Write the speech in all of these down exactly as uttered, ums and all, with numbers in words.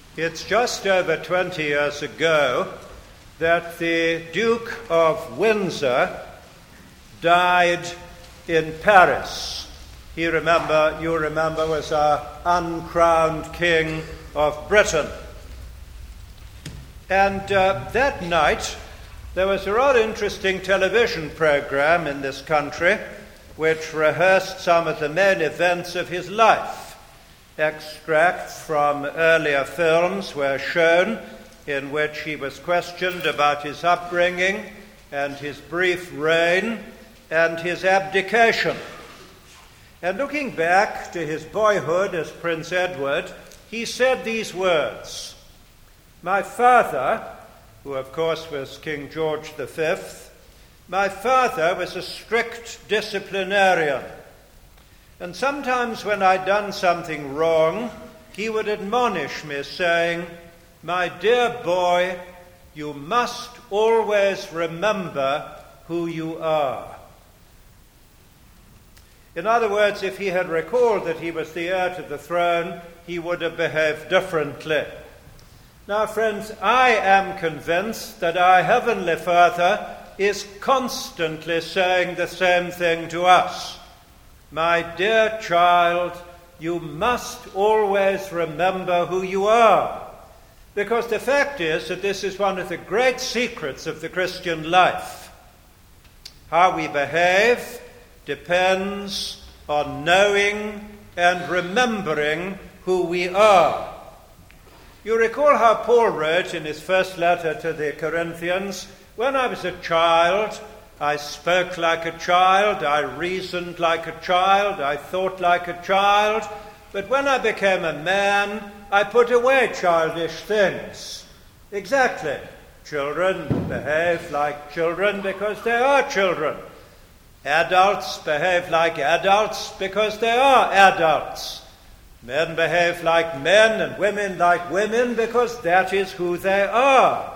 It's just over twenty years ago that the Duke of Windsor died in Paris. He remember, you remember, was our uncrowned King of Britain. And uh, that night, there was a rather interesting television program in this country which rehearsed some of the main events of his life. Extracts from earlier films were shown in which he was questioned about his upbringing and his brief reign and his abdication. And looking back to his boyhood as Prince Edward, he said these words: "My father," who of course was King George the Fifth, "my father was a strict disciplinarian. And sometimes when I'd done something wrong, he would admonish me, saying, 'My dear boy, you must always remember who you are.'" In other words, if he had recalled that he was the heir to the throne, he would have behaved differently. Now, friends, I am convinced that our Heavenly Father is constantly saying the same thing to us. "My dear child, you must always remember who you are." Because the fact is that this is one of the great secrets of the Christian life. How we behave depends on knowing and remembering who we are. You recall how Paul wrote in his first letter to the Corinthians, "When I was a child, I spoke like a child, I reasoned like a child, I thought like a child, but when I became a man, I put away childish things." Exactly. Children behave like children because they are children. Adults behave like adults because they are adults. Men behave like men and women like women because that is who they are.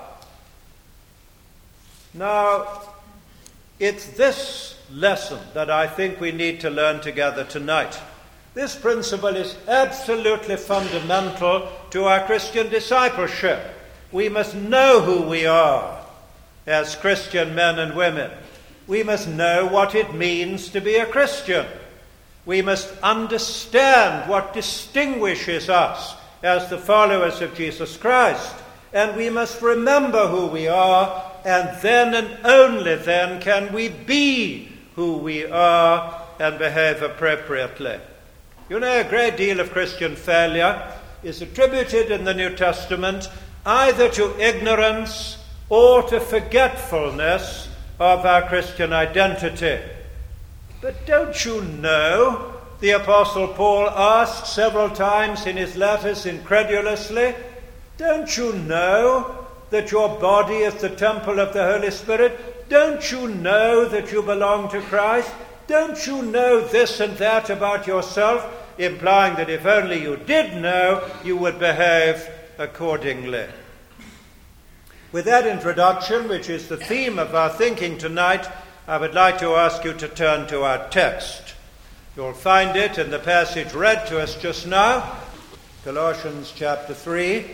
Now, it's this lesson that I think we need to learn together tonight. This principle is absolutely fundamental to our Christian discipleship. We must know who we are as Christian men and women. We must know what it means to be a Christian. We must understand what distinguishes us as the followers of Jesus Christ. And we must remember who we are, and then and only then can we be who we are and behave appropriately. You know, a great deal of Christian failure is attributed in the New Testament either to ignorance or to forgetfulness of our Christian identity. But don't you know, the Apostle Paul asked several times in his letters incredulously, don't you know that your body is the temple of the Holy Spirit? Don't you know that you belong to Christ? Don't you know this and that about yourself? Implying that if only you did know, you would behave accordingly. With that introduction, which is the theme of our thinking tonight, I would like to ask you to turn to our text. You'll find it in the passage read to us just now, Colossians chapter three.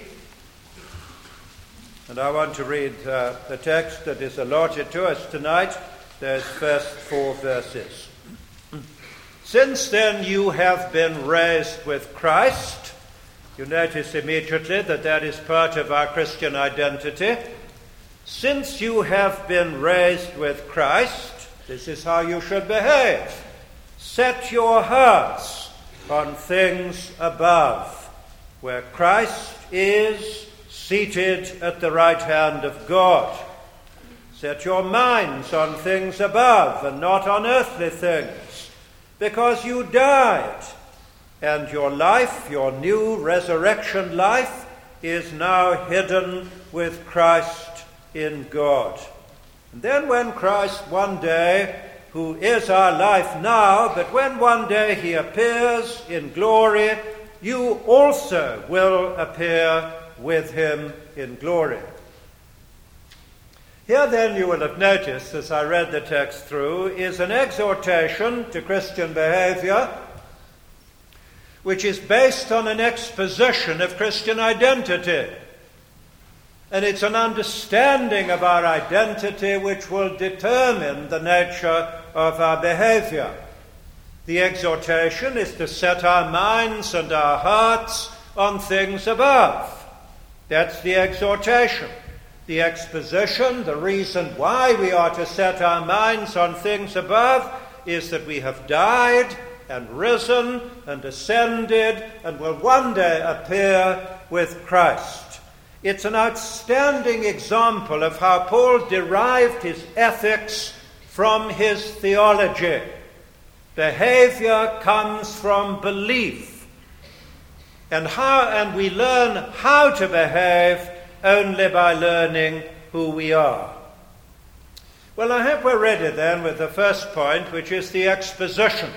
And I want to read uh, the text that is allotted to us tonight, those first four verses. "Since then you have been raised with Christ." You notice immediately that that is part of our Christian identity. "Since you have been raised with Christ," this is how you should behave. "Set your hearts on things above, where Christ is seated at the right hand of God. Set your minds on things above and not on earthly things, because you died, and your life, your new resurrection life, is now hidden with Christ in God. And then when Christ one day, who is our life now, but when one day he appears in glory, you also will appear with him in glory." Here then you will have noticed, as I read the text through, is an exhortation to Christian behavior, which is based on an exposition of Christian identity. And it's an understanding of our identity which will determine the nature of our behavior. The exhortation is to set our minds and our hearts on things above. That's the exhortation. The exposition, the reason why we are to set our minds on things above, is that we have died and risen and ascended and will one day appear with Christ. It's an outstanding example of how Paul derived his ethics from his theology. Behavior comes from belief. And how and we learn how to behave only by learning who we are. Well, I hope we're ready then with the first point, which is the exposition,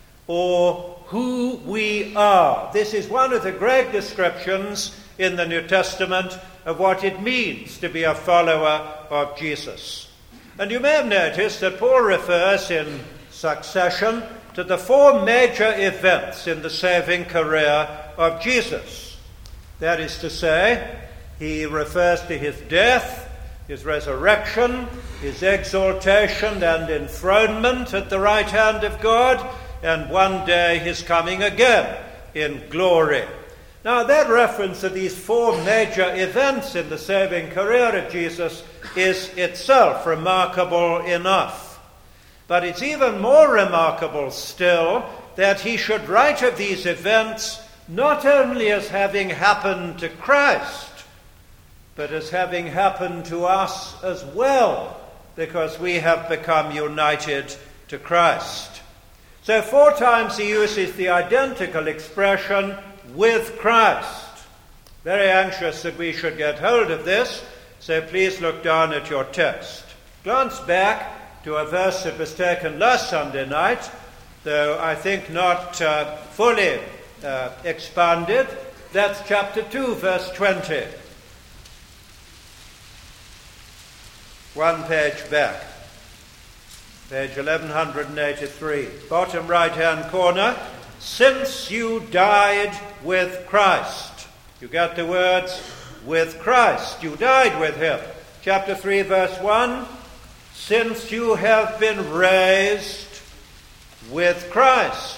or who we are. This is one of the great descriptions in the New Testament of what it means to be a follower of Jesus. And you may have noticed that Paul refers in succession to the four major events in the saving career of Jesus. That is to say, he refers to his death, his resurrection, his exaltation and enthronement at the right hand of God, and one day his coming again in glory. Now, that reference to these four major events in the saving career of Jesus is itself remarkable enough. But it's even more remarkable still that he should write of these events not only as having happened to Christ, but as having happened to us as well, because we have become united to Christ. So four times he uses the identical expression, with Christ. Very anxious that we should get hold of this, so please look down at your text. Glance back to a verse that was taken last Sunday night, though I think not uh, fully uh, expanded. That's chapter two, verse twenty. One page back. Page eleven eighty-three. Bottom right-hand corner. Since you died with Christ. You got the words, with Christ. You died with him. Chapter three, verse one. Since you have been raised with Christ.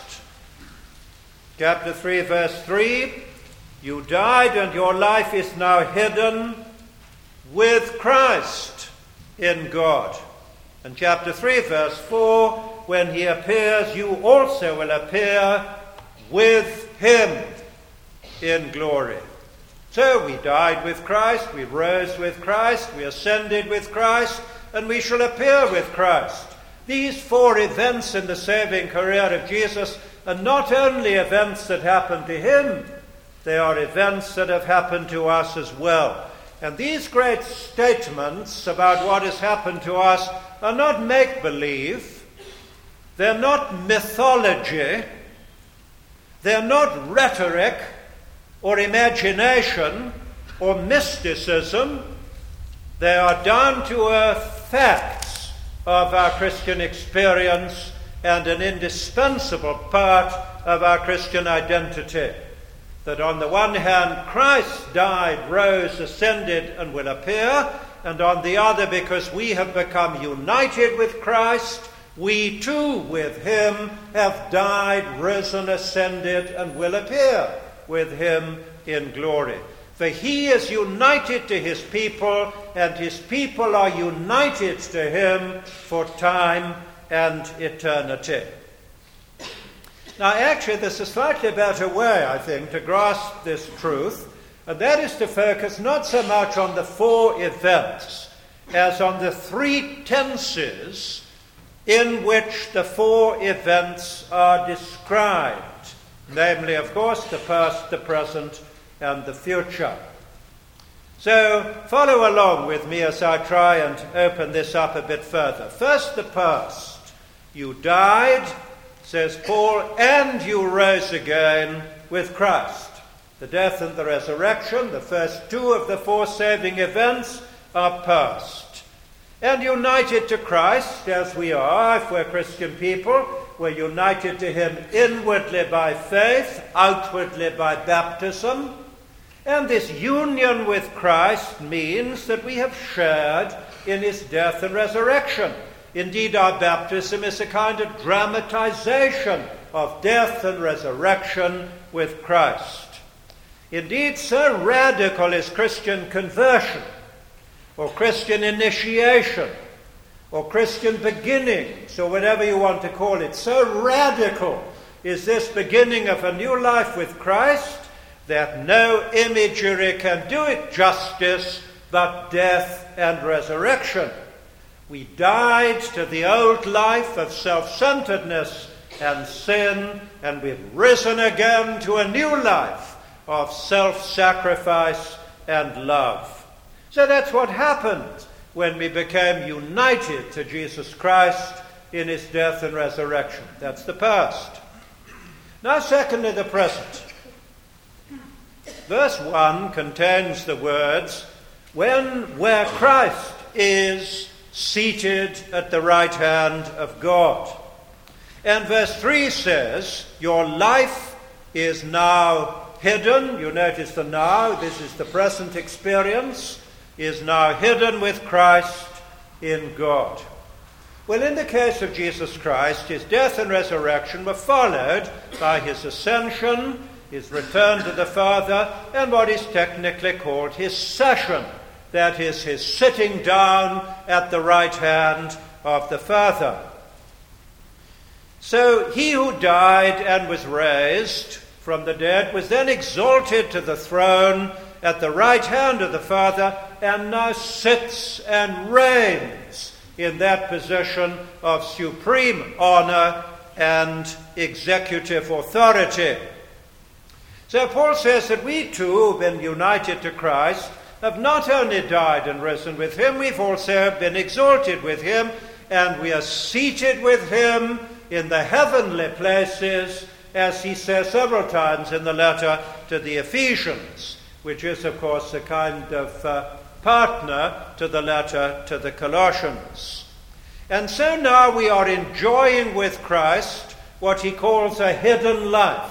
Chapter three, verse three. You died and your life is now hidden with Christ in God. And chapter three, verse four. When he appears, you also will appear with him in glory. So we died with Christ, we rose with Christ, we ascended with Christ, and we shall appear with Christ. These four events in the saving career of Jesus are not only events that happened to him, they are events that have happened to us as well. And these great statements about what has happened to us are not make-believe. They're not mythology, they're not rhetoric or imagination or mysticism. They are down-to-earth facts of our Christian experience and an indispensable part of our Christian identity. That on the one hand, Christ died, rose, ascended, and will appear, and on the other, because we have become united with Christ, we too with him have died, risen, ascended, and will appear with him in glory. For he is united to his people, and his people are united to him for time and eternity. Now, actually, there's a slightly better way, I think, to grasp this truth, and that is to focus not so much on the four events as on the three tenses in which the four events are described, namely, of course, the past, the present, and the future. So, follow along with me as I try and open this up a bit further. First, the past. You died, says Paul, and you rose again with Christ. The death and the resurrection, the first two of the four saving events, are past. And united to Christ, as we are, if we're Christian people, We're united to him inwardly by faith, outwardly by baptism. And this union with Christ means that we have shared in his death and resurrection. Indeed, our baptism is a kind of dramatization of death and resurrection with Christ. Indeed, so radical is Christian conversion, or Christian initiation, or Christian beginnings, or whatever you want to call it. So radical is this beginning of a new life with Christ that no imagery can do it justice but death and resurrection. We died to the old life of self-centeredness and sin, and we've risen again to a new life of self-sacrifice and love. So that's what happened when we became united to Jesus Christ in his death and resurrection. That's the past. Now, secondly, the present. Verse one contains the words, when, where Christ is seated at the right hand of God. And verse three says, your life is now hidden. You notice the now, this is the present experience, is now hidden with Christ in God. Well, in the case of Jesus Christ, his death and resurrection were followed by his ascension, his return to the Father, and what is technically called his session. That is, his sitting down at the right hand of the Father. So he who died and was raised from the dead was then exalted to the throne at the right hand of the Father, and now sits and reigns in that position of supreme honor and executive authority. So Paul says that we too, who've been united to Christ, have not only died and risen with him, we've also been exalted with him, and we are seated with him in the heavenly places, as he says several times in the letter to the Ephesians, which is, of course, a kind of uh, partner to the letter to the Colossians. And so now we are enjoying with Christ what he calls a hidden life.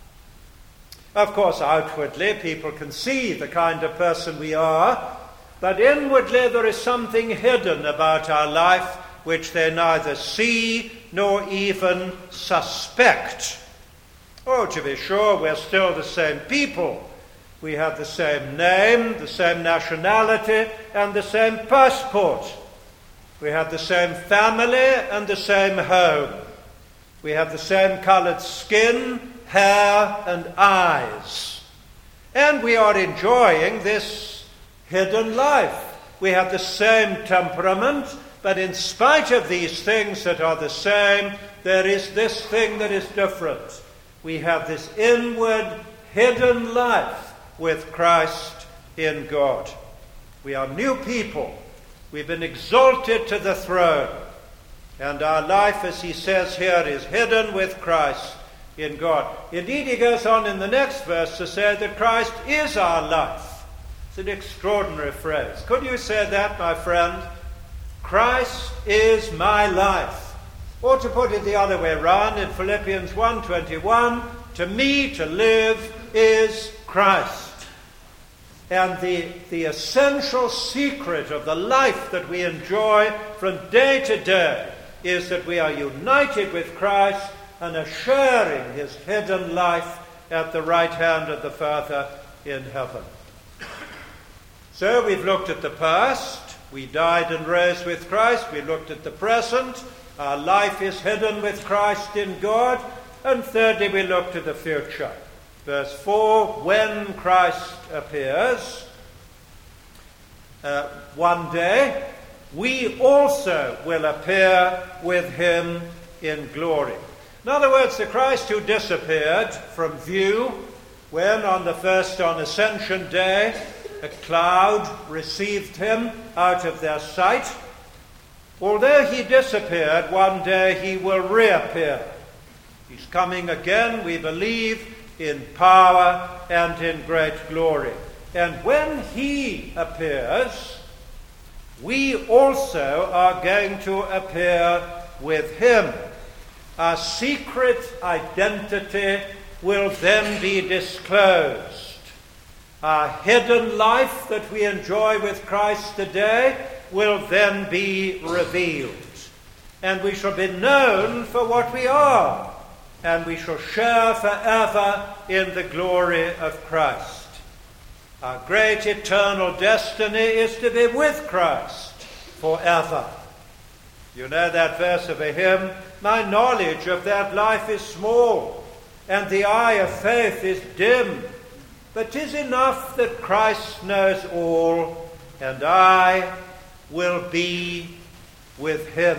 Of course, outwardly, people can see the kind of person we are, but inwardly there is something hidden about our life which they neither see nor even suspect. Oh, to be sure, we're still the same people. We have the same name, the same nationality, and the same passport. We have the same family and the same home. We have the same colored skin, hair, and eyes. And we are enjoying this hidden life. We have the same temperament, but in spite of these things that are the same, there is this thing that is different. We have this inward, hidden life with Christ in God. We are new people. We've been exalted to the throne. And our life, as he says here, is hidden with Christ in God. Indeed, he goes on in the next verse to say that Christ is our life. It's an extraordinary phrase. Could you say that, my friend? Christ is my life. Or to put it the other way around, in Philippians one twenty-one, to me to live is Christ. And the, the essential secret of the life that we enjoy from day to day is that we are united with Christ and are sharing his hidden life at the right hand of the Father in heaven. So we've looked at the past. We died and rose with Christ. We looked at the present. Our life is hidden with Christ in God. And thirdly, we looked at the future. Verse four, when Christ appears, uh, one day, we also will appear with him in glory. In other words, the Christ who disappeared from view when on the first on Ascension Day a cloud received him out of their sight, although he disappeared, one day he will reappear. He's coming again, we believe, in power and in great glory. And when he appears, we also are going to appear with him. our secret identity will then be disclosed. Our hidden life that we enjoy with Christ today will then be revealed. And we shall be known for what we are, and we shall share forever in the glory of Christ. Our great eternal destiny is to be with Christ forever. You know that verse of a hymn, "My knowledge of that life is small, and the eye of faith is dim. But 'tis enough that Christ knows all, and I will be with him."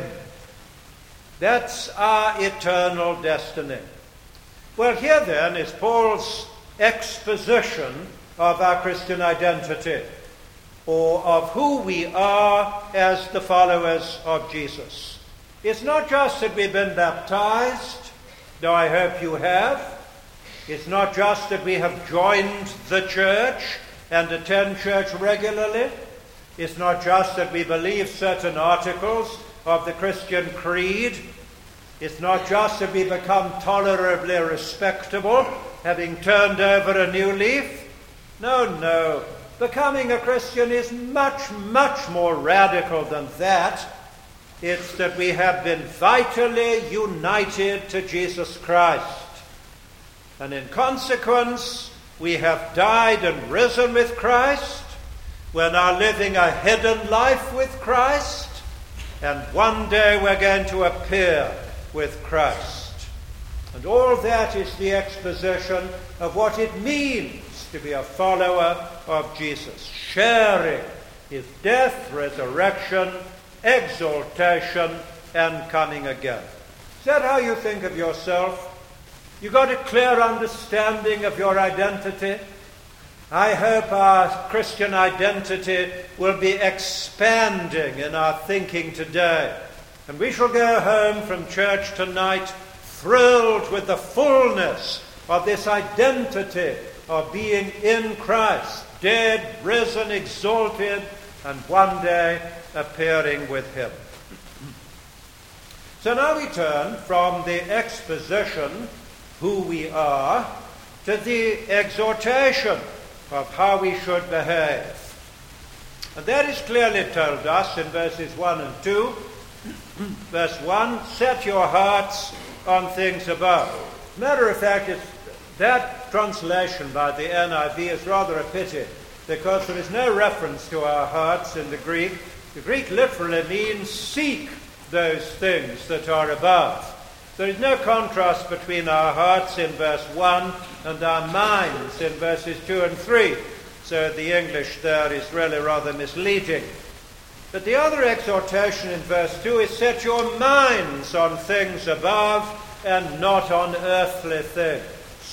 That's our eternal destiny. Well, here then is Paul's exposition of our Christian identity, or of who we are as the followers of Jesus. It's not just that we've been baptized, though I hope you have. It's not just that we have joined the church and attend church regularly. It's not just that we believe certain articles of the Christian creed. It's not just that we become tolerably respectable, having turned over a new leaf. No, no. Becoming a Christian is much, much more radical than that. It's that we have been vitally united to Jesus Christ. And in consequence, we have died and risen with Christ. We're now living a hidden life with Christ. And one day we're going to appear with Christ. And all that is the exposition of what it means to be a follower of Jesus, sharing his death, resurrection, exaltation, and coming again. Is that how you think of yourself? You got a clear understanding of your identity? I hope our Christian identity will be expanding in our thinking today. And we shall go home from church tonight thrilled with the fullness of this identity of being in Christ, dead, risen, exalted, and one day appearing with him. So now we turn from the exposition, who we are, to the exhortation of how we should behave. And that is clearly told us in verses one and two. Verse one, set your hearts on things above. Matter of fact, it's, that translation by the N I V is rather a pity, because there is no reference to our hearts in the Greek. The Greek literally means seek those things that are above. There is no contrast between our hearts in verse one and our minds in verses two and three. So the English there is really rather misleading. But the other exhortation in verse two is set your minds on things above and not on earthly things.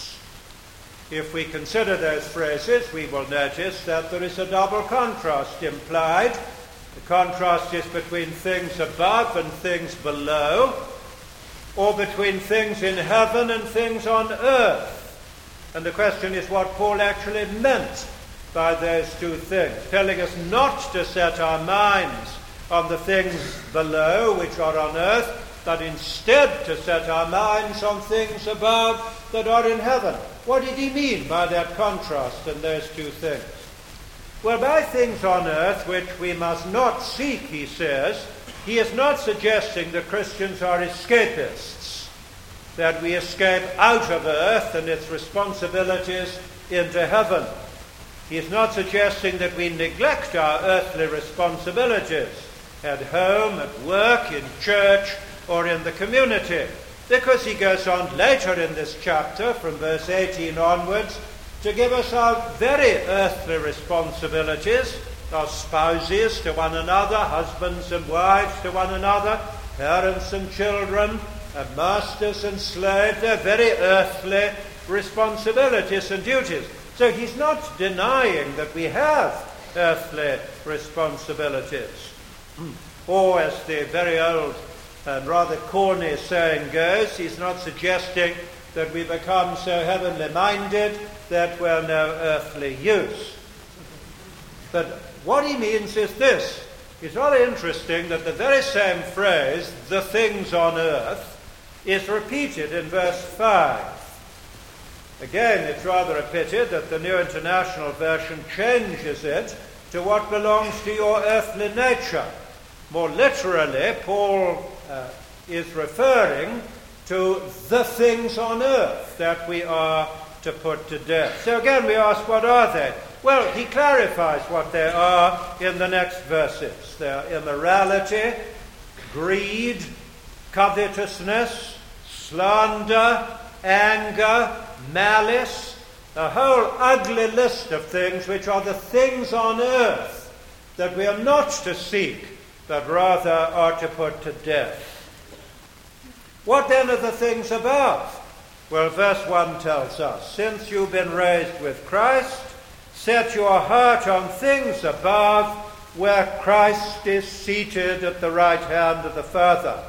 If we consider those phrases, we will notice that there is a double contrast implied. The contrast is between things above and things below, or between things in heaven and things on earth. And the question is what Paul actually meant by those two things, telling us not to set our minds on the things below, which are on earth, but instead to set our minds on things above that are in heaven. What did he mean by that contrast in those two things? Well, by things on earth which we must not seek, he says, he is not suggesting that Christians are escapists, that we escape out of earth and its responsibilities into heaven. He is not suggesting that we neglect our earthly responsibilities at home, at work, in church, or in the community, because he goes on later in this chapter, from verse eighteen onwards, to give us our very earthly responsibilities, our spouses to one another, husbands and wives to one another, parents and children, and masters and slaves, their very earthly responsibilities and duties. So he's not denying that we have earthly responsibilities. Or, as the very old and rather corny saying goes, he's not suggesting that we become so heavenly minded that we're no earthly use. But what he means is this. It's rather interesting that the very same phrase, the things on earth, is repeated in verse five. Again, it's rather a pity that the New International Version changes it to what belongs to your earthly nature. More literally, Paul uh, is referring to the things on earth that we are to put to death. So again, we ask, what are they? Well, he clarifies what they are in the next verses. They are immorality, greed, covetousness, slander, anger, malice, a whole ugly list of things which are the things on earth that we are not to seek, but rather are to put to death. What then are the things above? Well, verse one tells us, since you've been raised with Christ, set your heart on things above, where Christ is seated at the right hand of the Father.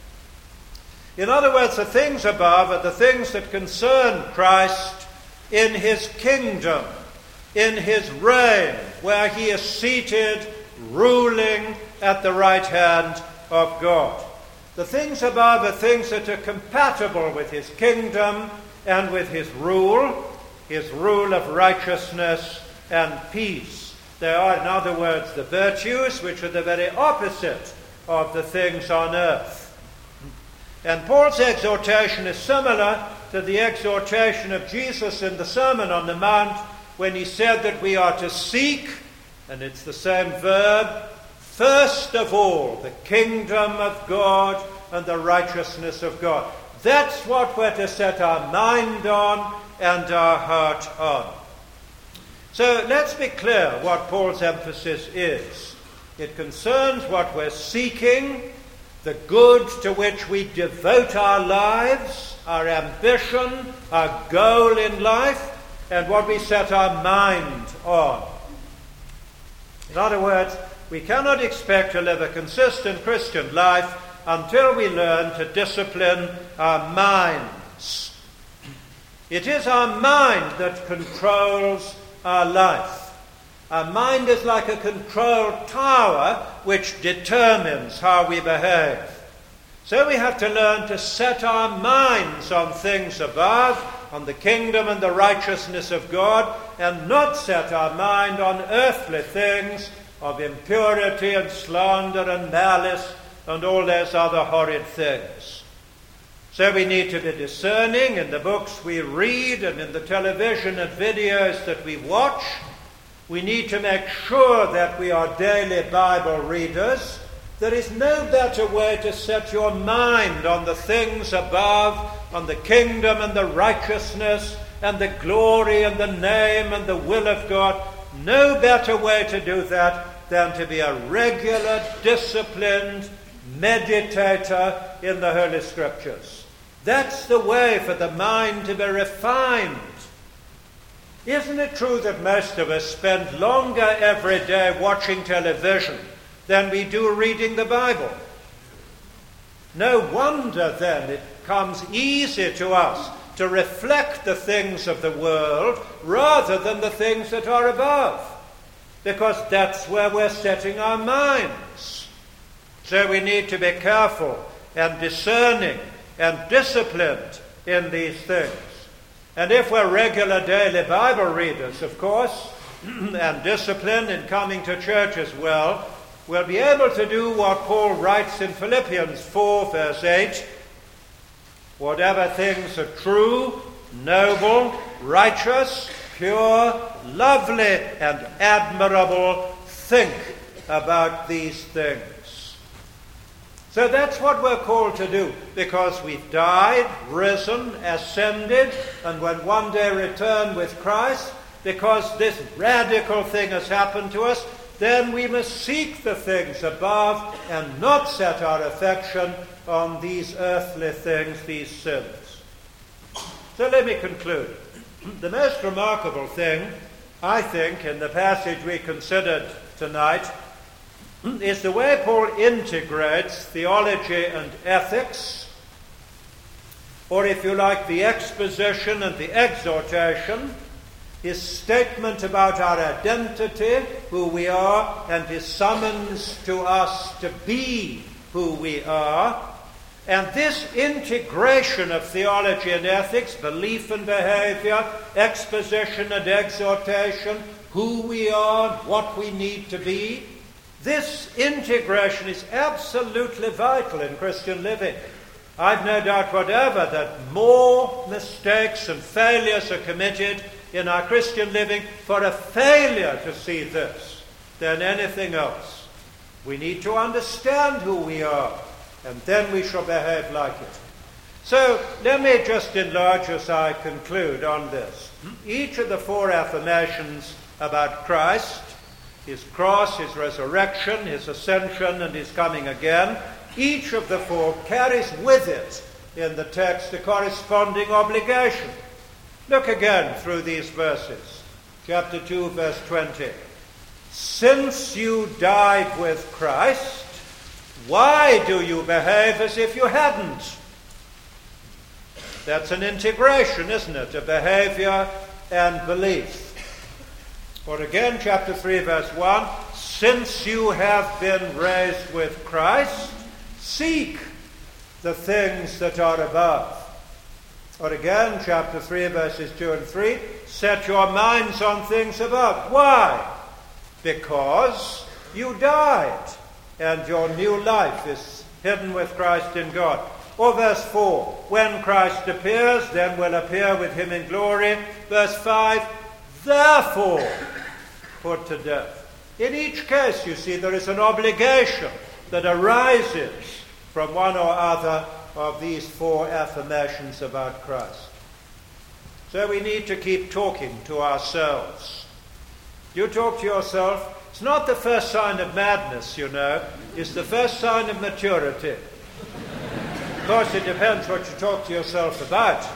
In other words, the things above are the things that concern Christ in his kingdom, in his reign, where he is seated, ruling at the right hand of God. The things above are things that are compatible with his kingdom and with his rule, his rule of righteousness and peace. They are, in other words, the virtues which are the very opposite of the things on earth. And Paul's exhortation is similar to the exhortation of Jesus in the Sermon on the Mount when he said that we are to seek, and it's the same verb, first of all, the kingdom of God and the righteousness of God. That's what we're to set our mind on and our heart on. So let's be clear what Paul's emphasis is. It concerns what we're seeking, the good to which we devote our lives, our ambition, our goal in life, and what we set our mind on. In other words, we cannot expect to live a consistent Christian life until we learn to discipline our minds. It is our mind that controls our life. Our mind is like a control tower which determines how we behave. So we have to learn to set our minds on things above, on the kingdom and the righteousness of God, and not set our mind on earthly things of impurity and slander and malice and all those other horrid things. So we need to be discerning in the books we read and in the television and videos that we watch. We need to make sure that we are daily Bible readers. There is no better way to set your mind on the things above, on the kingdom and the righteousness and the glory and the name and the will of God. No better way to do that than to be a regular, disciplined meditator in the Holy Scriptures. That's the way for the mind to be refined. Isn't it true that most of us spend longer every day watching television than we do reading the Bible? No wonder then it comes easy to us to reflect the things of the world rather than the things that are above, because that's where we're setting our minds. So we need to be careful and discerning and disciplined in these things. And if we're regular daily Bible readers, of course, and disciplined in coming to church as well, we'll be able to do what Paul writes in Philippians four, verse eight. Whatever things are true, noble, righteous, pure, lovely, and admirable, think about these things. So that's what we're called to do, because we've died, risen, ascended, and when one day return with Christ, because this radical thing has happened to us, then we must seek the things above and not set our affection on these earthly things, these sins. So let me conclude. The most remarkable thing, I think, in the passage we considered tonight is the way Paul integrates theology and ethics, or if you like, the exposition and the exhortation, his statement about our identity, who we are, and his summons to us to be who we are, And this integration of theology and ethics, belief and behavior, exposition and exhortation, who we are, what we need to be, this integration is absolutely vital in Christian living. I've no doubt whatever that more mistakes and failures are committed in our Christian living for a failure to see this than anything else. We need to understand who we are, and then we shall behave like it. So let me just enlarge as I conclude on this. Each of the four affirmations about Christ, his cross, his resurrection, his ascension, and his coming again, each of the four carries with it in the text a corresponding obligation. Look again through these verses. Chapter two, verse twenty. Since you died with Christ, why do you behave as if you hadn't? That's an integration, isn't it? A behavior and belief. Or again, chapter three, verse one. Since you have been raised with Christ, seek the things that are above. Or again, chapter three, verses two and three. Set your minds on things above. Why? Because you died, and your new life is hidden with Christ in God. Or verse four, when Christ appears, then will appear with him in glory. Verse five, therefore put to death. In each case, you see, there is an obligation that arises from one or other of these four affirmations about Christ. So we need to keep talking to ourselves. You talk to yourself. It's not the first sign of madness, you know. It's the first sign of maturity. Of course, it depends what you talk to yourself about.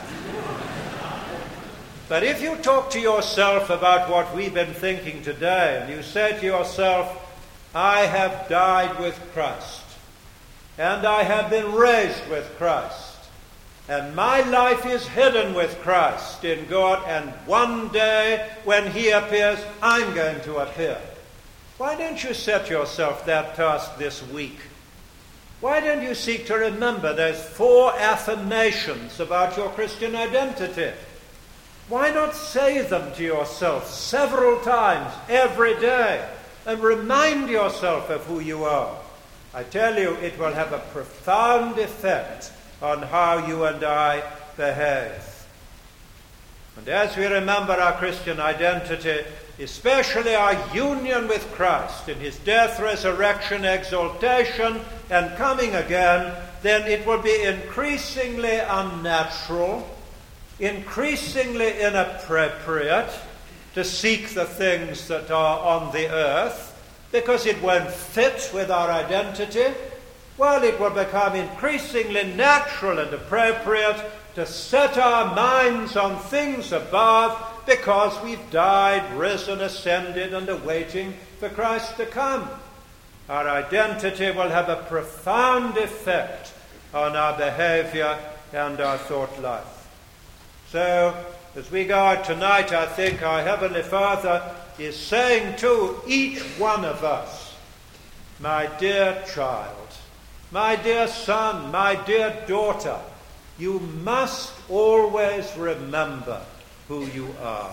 But if you talk to yourself about what we've been thinking today, and you say to yourself, I have died with Christ, and I have been raised with Christ, and my life is hidden with Christ in God, and one day when he appears, I'm going to appear. Why don't you set yourself that task this week? Why don't you seek to remember those four affirmations about your Christian identity? Why not say them to yourself several times every day and remind yourself of who you are? I tell you, it will have a profound effect on how you and I behave. And as we remember our Christian identity, especially our union with Christ in his death, resurrection, exaltation, and coming again, then it will be increasingly unnatural, increasingly inappropriate to seek the things that are on the earth, because it won't fit with our identity. Well, it will become increasingly natural and appropriate to set our minds on things above, because we've died, risen, ascended, and are waiting for Christ to come. Our identity will have a profound effect on our behavior and our thought life. So, as we go out tonight, I think our Heavenly Father is saying to each one of us, my dear child, my dear son, my dear daughter, you must always remember who you are.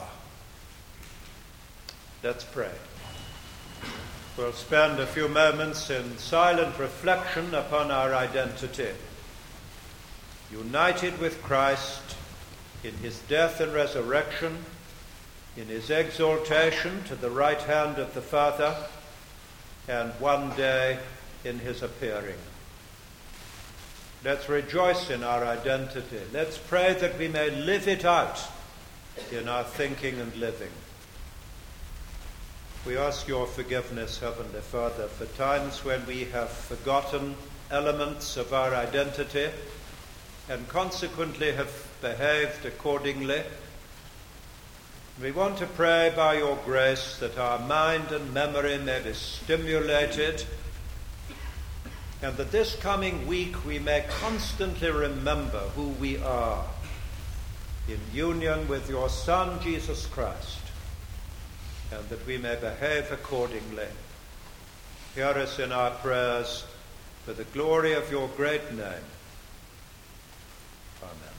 Let's pray. We'll spend a few moments in silent reflection upon our identity. United with Christ in his death and resurrection, in his exaltation to the right hand of the Father, and one day in his appearing. Let's rejoice in our identity. Let's pray that we may live it out in our thinking and living. We ask your forgiveness, Heavenly Father, for times when we have forgotten elements of our identity and consequently have behaved accordingly. We want to pray by your grace that our mind and memory may be stimulated, and that this coming week we may constantly remember who we are in union with your Son, Jesus Christ, and that we may behave accordingly. Hear us in our prayers for the glory of your great name. Amen.